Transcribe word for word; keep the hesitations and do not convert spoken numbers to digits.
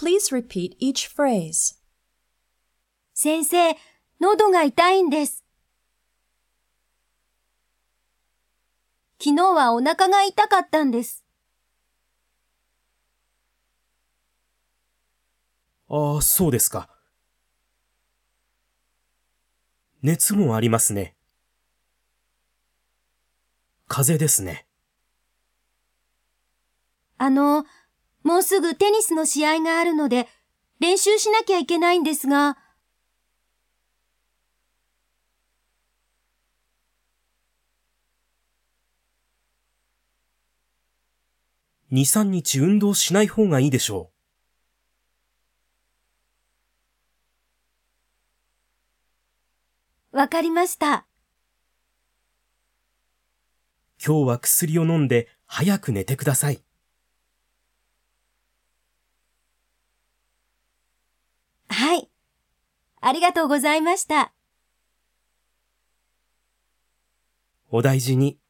Please repeat each phrase. 先生、喉が痛いんです。昨日はお腹が痛かったんです。 ああ、そうですか。熱もありますね。風邪ですね。 あの、もうすぐテニスの試合があるので、練習しなきゃいけないんですが。 に、さんにち運動しない方がいいでしょう。わかりました。 今日は薬を飲んで早く寝てください。 はい。ありがとうございました。 お大事に。